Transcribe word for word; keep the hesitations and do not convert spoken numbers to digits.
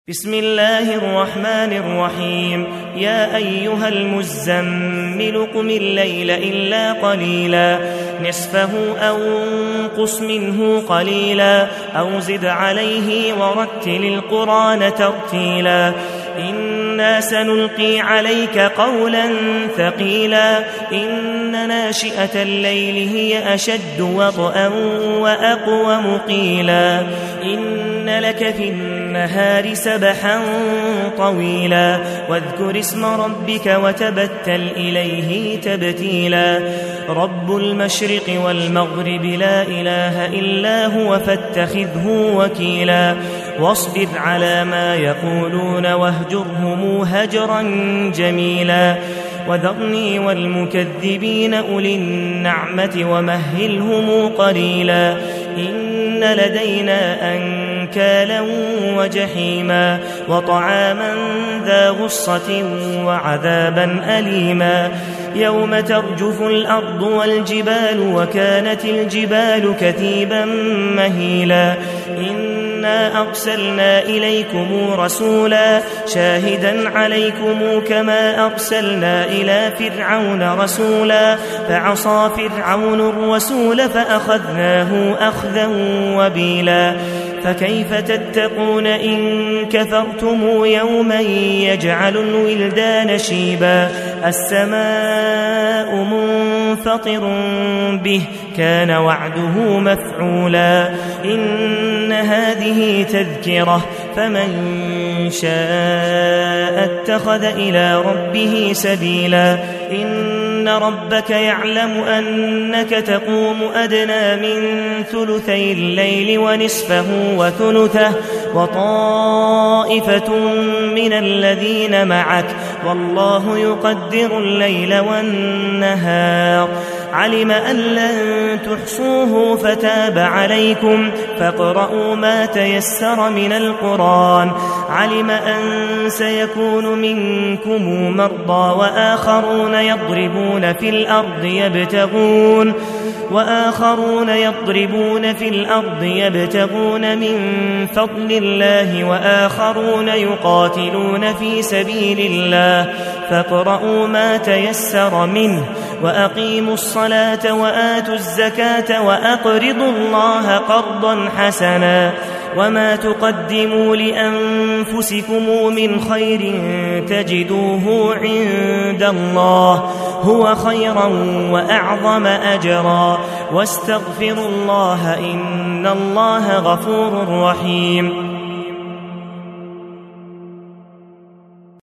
بسم الله الرحمن الرحيم. يا أيها المزمل قم الليل إلا قليلا نصفه أو انقص منه قليلا أو زد عليه ورتل القرآن ترتيلا إنا سنلقي عليك قولا ثقيلا إن ناشئة الليل هي أشد وطئا وأقوم قيلا إن لك في النهار سبحا طويلا واذكر اسم ربك وتبتل إليه تبتيلا رب المشرق والمغرب لا إله إلا هو فاتخذه وكيلا واصبر على ما يقولون واهجرهم هجرا جميلا وذرني والمكذبين أولي النعمة ومهلهم قليلا إن لدينا أنكالا وجحيما وطعاما ذا غصة وعذابا أليما يوم ترجف الأرض والجبال وكانت الجبال كثيبا مهيلا إنا أرسلنا إليكم رسولا شاهدا عليكم كما أرسلنا إلى فرعون رسولا فعصى فرعون الرسول فأخذناه أخذا وبيلا فكيف تتقون إن كفرتم يوما يجعل الولدان شيبا السماء منفطر به كان وعده مفعولا إن هذه تذكرة فمن شاء اتخذ إلى ربه سبيلا إن ربك يعلم أنك تقوم أدنى من ثلثي الليل ونصفه وثلثه وطائفة من الذين معك والله يقدر الليل والنهار علم أن لن تحصوه فتاب عليكم فاقرؤوا ما تيسر من القرآن علم أن سيكون منكم مرضى وآخرون يضربون في الأرض يبتغون وآخرون يضربون في الأرض يبتغون من فضل الله وآخرون يقاتلون في سبيل الله فاقرؤوا ما تيسر منه وأقيموا الصلاة وآتوا الزكاة وأقرضوا الله قرضا حسنا وما تقدموا لأنفسكم من خير تجدوه عند الله هو خيرا وأعظم أجرا واستغفروا الله إن الله غفور رحيم.